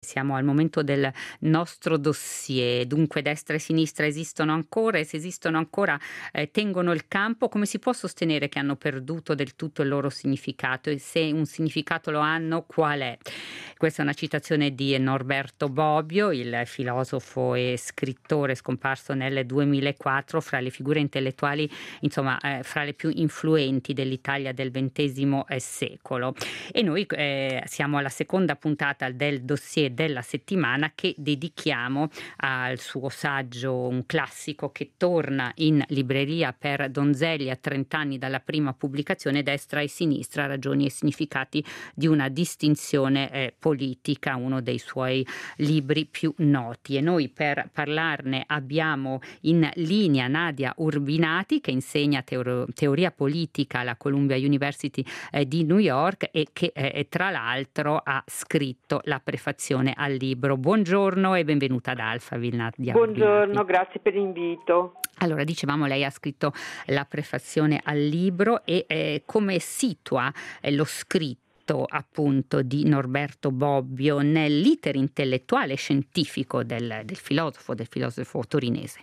Siamo al momento del nostro dossier, dunque destra e sinistra esistono ancora e se esistono ancora tengono il campo, come si può sostenere che hanno perduto del tutto il loro significato e se un significato lo hanno qual è? Questa è una citazione di Norberto Bobbio, il filosofo e scrittore scomparso nel 2004, fra le figure intellettuali, insomma, fra le più influenti dell'Italia del XX secolo. E noi siamo alla seconda puntata del dossier della settimana che dedichiamo al suo saggio, un classico che torna in libreria per Donzelli a 30 anni dalla prima pubblicazione, Destra e sinistra, ragioni e significati di una distinzione politica, uno dei suoi libri più noti. E noi per parlarne abbiamo in linea Nadia Urbinati, che insegna teoria politica alla Columbia University di New York e che tra l'altro ha scritto la prefazione al libro. Buongiorno e benvenuta ad Alphaville, Nadia Buongiorno, Urbinati. grazie per l'invito. Allora, dicevamo, lei ha scritto la prefazione al libro e come situa lo scritto appunto di Norberto Bobbio nell'iter intellettuale e scientifico del filosofo torinese?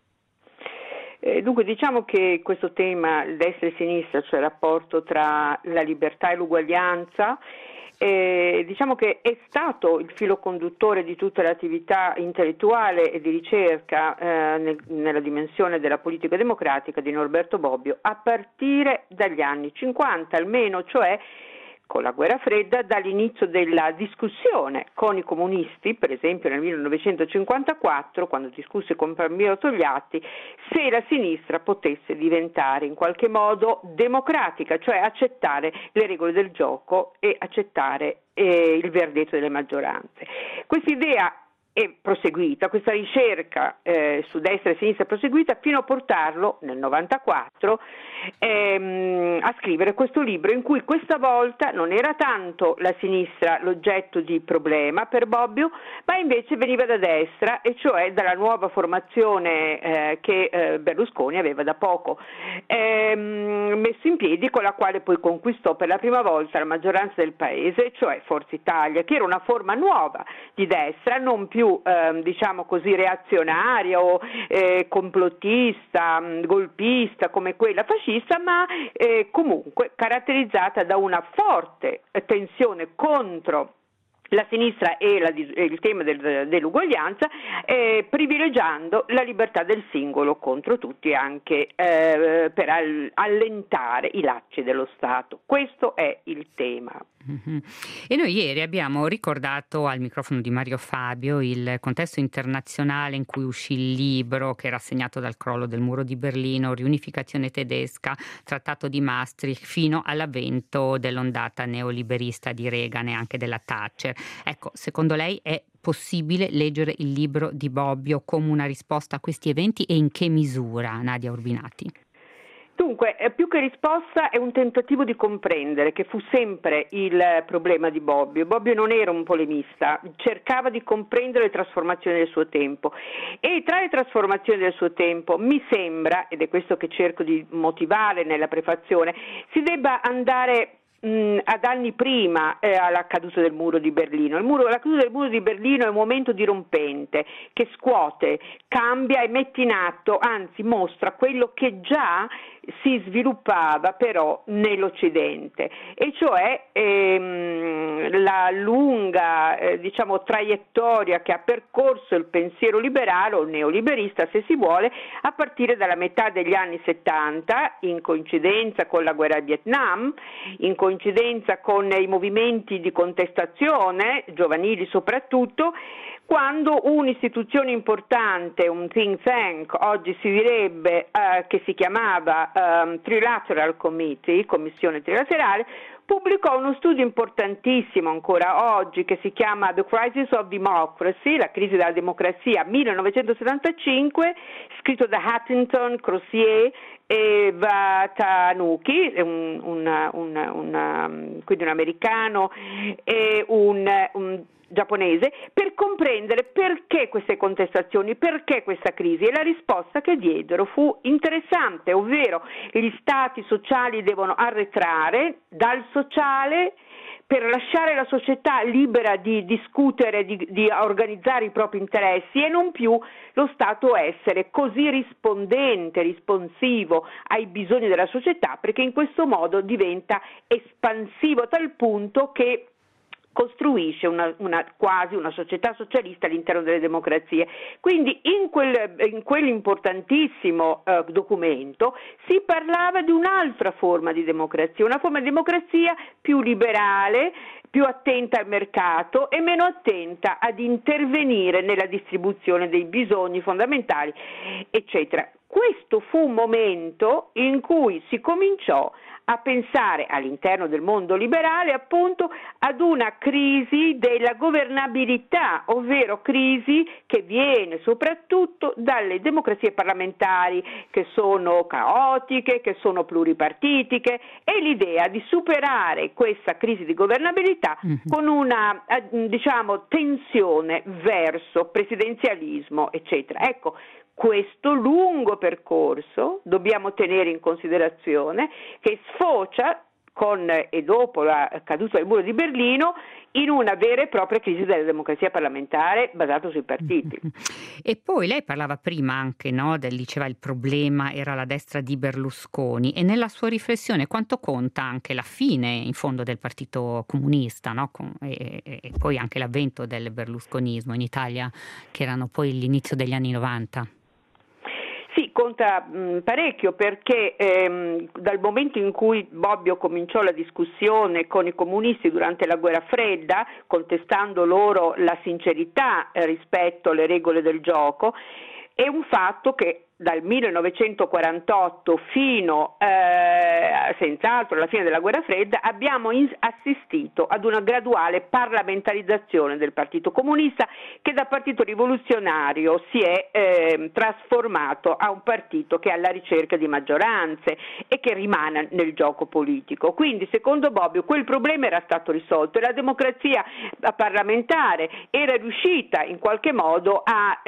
Dunque diciamo che questo tema, destra e sinistra, cioè il rapporto tra la libertà e l'uguaglianza, diciamo che è stato il filo conduttore di tutta l'attività intellettuale e di ricerca nella dimensione della politica democratica di Norberto Bobbio a partire dagli anni 50 almeno, cioè con la guerra fredda, dall'inizio della discussione con i comunisti, per esempio nel 1954, quando discusse con Palmiro Togliatti, se la sinistra potesse diventare in qualche modo democratica, cioè accettare le regole del gioco e accettare il verdetto delle maggioranze. Questa idea è proseguita, questa ricerca su destra e sinistra è proseguita fino a portarlo nel 94 a scrivere questo libro in cui questa volta non era tanto la sinistra l'oggetto di problema per Bobbio, ma invece veniva da destra, e cioè dalla nuova formazione che Berlusconi aveva da poco messo in piedi, con la quale poi conquistò per la prima volta la maggioranza del paese, cioè Forza Italia, che era una forma nuova di destra, non più diciamo così reazionaria o complottista, golpista come quella fascista, ma comunque caratterizzata da una forte tensione contro la sinistra e il tema dell'uguaglianza, privilegiando la libertà del singolo contro tutti, anche per allentare i lacci dello Stato. Questo è il tema. Mm-hmm. E noi ieri abbiamo ricordato al microfono di Mario Fabio il contesto internazionale in cui uscì il libro, che era segnato dal crollo del muro di Berlino, riunificazione tedesca, trattato di Maastricht, fino all'avvento dell'ondata neoliberista di Reagan e anche della Thatcher. Ecco, secondo lei è possibile leggere il libro di Bobbio come una risposta a questi eventi e in che misura, Nadia Urbinati? Dunque, più che risposta è un tentativo di comprendere, che fu sempre il problema di Bobbio. Bobbio non era un polemista, cercava di comprendere le trasformazioni del suo tempo, e tra le trasformazioni del suo tempo mi sembra, ed è questo che cerco di motivare nella prefazione, si debba andare ad anni prima alla caduta del muro di Berlino. La caduta del muro di Berlino è un momento dirompente che scuote, cambia e mette in atto, anzi mostra quello che già si sviluppava però nell'Occidente, e cioè la lunga diciamo traiettoria che ha percorso il pensiero liberale o neoliberista, se si vuole, a partire dalla metà degli anni 70, in coincidenza con la guerra di Vietnam, in coincidenza con i movimenti di contestazione giovanili soprattutto, quando un'istituzione importante, un think tank, oggi si direbbe che si chiamava Trilateral Committee, Commissione Trilaterale, pubblicò uno studio importantissimo ancora oggi che si chiama The Crisis of Democracy, la crisi della democrazia 1975, scritto da Huntington, Crozier e Watanuki, quindi un americano e un giapponese, per comprendere perché queste contestazioni, perché questa crisi, e la risposta che diedero fu interessante, ovvero gli stati sociali devono arretrare dal sociale per lasciare la società libera di discutere, di organizzare i propri interessi e non più lo Stato essere così rispondente, risponsivo ai bisogni della società, perché in questo modo diventa espansivo a tal punto che costruisce quasi una società socialista all'interno delle democrazie. Quindi in quell'importantissimo documento si parlava di un'altra forma di democrazia, una forma di democrazia più liberale, più attenta al mercato e meno attenta ad intervenire nella distribuzione dei bisogni fondamentali, eccetera. Questo fu un momento in cui si cominciò a pensare all'interno del mondo liberale appunto ad una crisi della governabilità, ovvero crisi che viene soprattutto dalle democrazie parlamentari che sono caotiche, che sono pluripartitiche, e l'idea di superare questa crisi di governabilità con una tensione verso presidenzialismo, eccetera. Ecco, questo lungo percorso dobbiamo tenere in considerazione, che sfocia e dopo la caduta del muro di Berlino in una vera e propria crisi della democrazia parlamentare basata sui partiti. E poi lei parlava prima anche, no, diceva il problema era la destra di Berlusconi, e nella sua riflessione quanto conta anche la fine in fondo del Partito Comunista, no? E poi anche l'avvento del berlusconismo in Italia, che erano poi l'inizio degli anni 90. Sì, conta parecchio, perché dal momento in cui Bobbio cominciò la discussione con i comunisti durante la guerra fredda, contestando loro la sincerità rispetto alle regole del gioco, è un fatto che dal 1948 fino senz'altro alla fine della guerra fredda abbiamo assistito ad una graduale parlamentarizzazione del Partito Comunista, che da partito rivoluzionario si è trasformato a un partito che è alla ricerca di maggioranze e che rimane nel gioco politico. Quindi secondo Bobbio quel problema era stato risolto e la democrazia parlamentare era riuscita in qualche modo a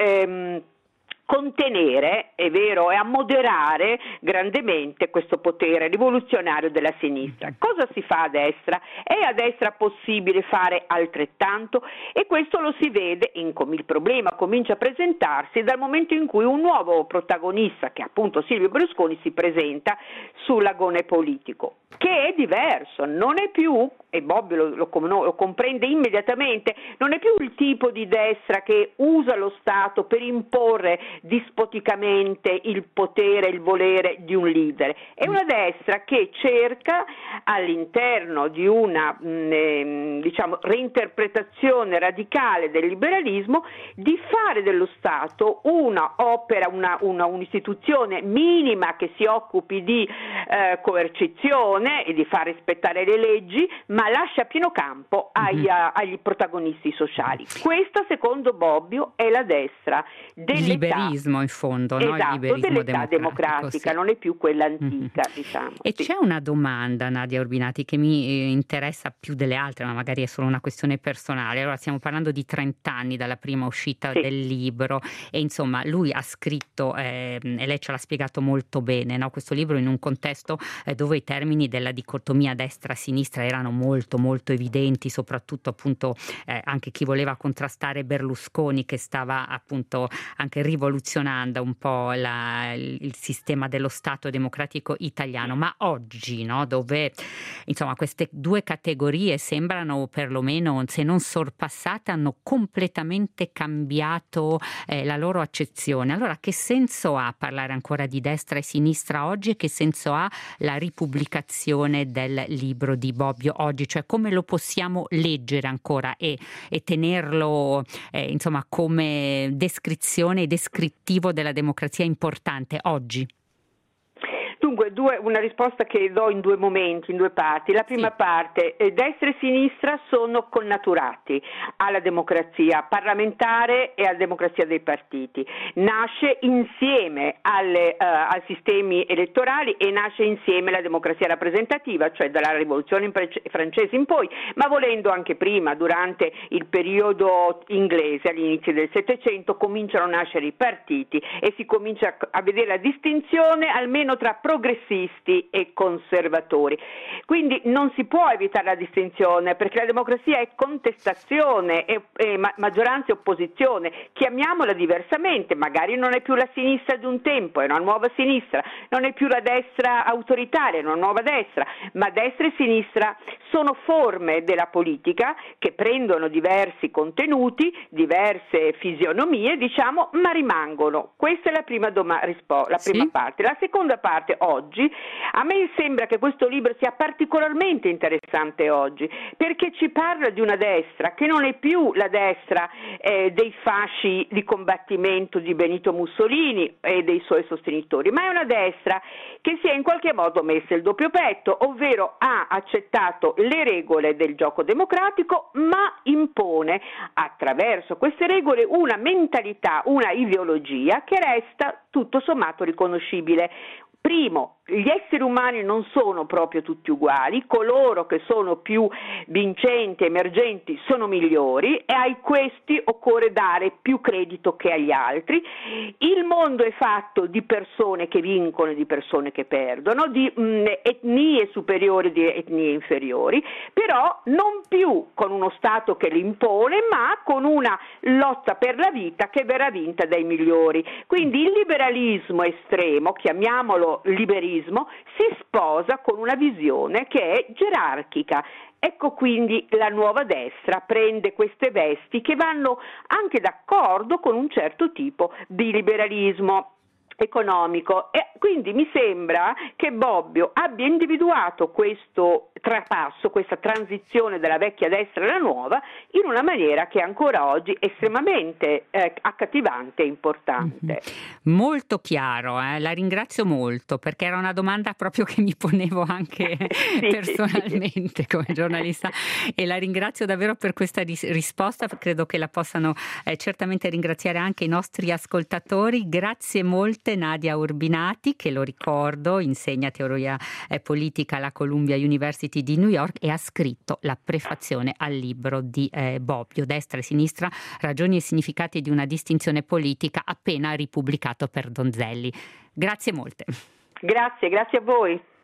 contenere, è vero, e a moderare grandemente questo potere rivoluzionario della sinistra. Cosa si fa a destra? È a destra possibile fare altrettanto? E questo lo si vede, il problema comincia a presentarsi dal momento in cui un nuovo protagonista, che è appunto Silvio Berlusconi, si presenta sull'agone politico, che è diverso, non è più, e Bobbio lo comprende immediatamente, non è più il tipo di destra che usa lo Stato per imporre dispoticamente il potere, il volere di un leader. È una destra che cerca all'interno di una reinterpretazione radicale del liberalismo di fare dello Stato un'istituzione minima che si occupi di coercizione e di far rispettare le leggi, ma lascia pieno campo agli protagonisti sociali. Questa, secondo Bobbio, è la destra dell'età. In fondo, no? Esatto, Il liberismo dell'età democratica, sì. Non è più quella antica, diciamo. E sì. C'è una domanda, Nadia Urbinati, che mi interessa più delle altre, ma magari è solo una questione personale. Allora, stiamo parlando di 30 anni dalla prima uscita del libro, e insomma lui ha scritto, e lei ce l'ha spiegato molto bene, no? Questo libro in un contesto dove i termini della dicotomia destra-sinistra erano molto molto evidenti, soprattutto appunto anche chi voleva contrastare Berlusconi, che stava appunto anche rivoluzionando un po' il sistema dello Stato democratico italiano. Ma oggi, no, dove insomma queste due categorie sembrano, perlomeno se non sorpassate, hanno completamente cambiato la loro accezione. Allora, che senso ha parlare ancora di destra e sinistra oggi, e che senso ha la ripubblicazione del libro di Bobbio oggi? Cioè, come lo possiamo leggere ancora e tenerlo insomma come descrizione e descrittivo della democrazia importante oggi? Dunque, una risposta che do in due momenti, in due parti. La prima parte, destra e sinistra sono connaturati alla democrazia parlamentare e alla democrazia dei partiti. Nasce insieme ai sistemi elettorali e nasce insieme la democrazia rappresentativa, cioè dalla rivoluzione francese in poi, ma volendo anche prima, durante il periodo inglese, all'inizio del Settecento, cominciano a nascere i partiti e si comincia a vedere la distinzione almeno tra progressisti e conservatori. Quindi non si può evitare la distinzione, perché la democrazia è contestazione, è maggioranza e opposizione, chiamiamola diversamente, magari non è più la sinistra di un tempo, è una nuova sinistra, non è più la destra autoritaria, è una nuova destra, ma destra e sinistra sono forme della politica che prendono diversi contenuti, diverse fisionomie, diciamo, ma rimangono. Questa è la prima prima parte. La seconda parte oggi, a me sembra che questo libro sia particolarmente interessante oggi, perché ci parla di una destra che non è più la destra dei fasci di combattimento di Benito Mussolini e dei suoi sostenitori, ma è una destra che si è in qualche modo messa il doppio petto, ovvero ha accettato le regole del gioco democratico, ma impone attraverso queste regole una mentalità, una ideologia che resta tutto sommato riconoscibile. Primo, gli esseri umani non sono proprio tutti uguali, coloro che sono più vincenti, emergenti, sono migliori e a questi occorre dare più credito che agli altri. Il mondo è fatto di persone che vincono e di persone che perdono, di etnie superiori e di etnie inferiori, però non più con uno Stato che li impone, ma con una lotta per la vita che verrà vinta dai migliori. Quindi il liberalismo estremo, chiamiamolo liberismo, si sposa con una visione che è gerarchica. Ecco quindi la nuova destra prende queste vesti che vanno anche d'accordo con un certo tipo di liberalismo economico, e quindi mi sembra che Bobbio abbia individuato questo trapasso, questa transizione dalla vecchia destra alla nuova in una maniera che ancora oggi è estremamente accattivante e importante. Molto chiaro, la ringrazio molto, perché era una domanda proprio che mi ponevo anche personalmente come giornalista, e la ringrazio davvero per questa risposta. Credo che la possano certamente ringraziare anche i nostri ascoltatori. Grazie molte Nadia Urbinati, che lo ricordo insegna teoria politica alla Columbia University di New York e ha scritto la prefazione al libro di Bobbio, Destra e Sinistra, ragioni e significati di una distinzione politica, appena ripubblicato per Donzelli. Grazie molte. Grazie a voi.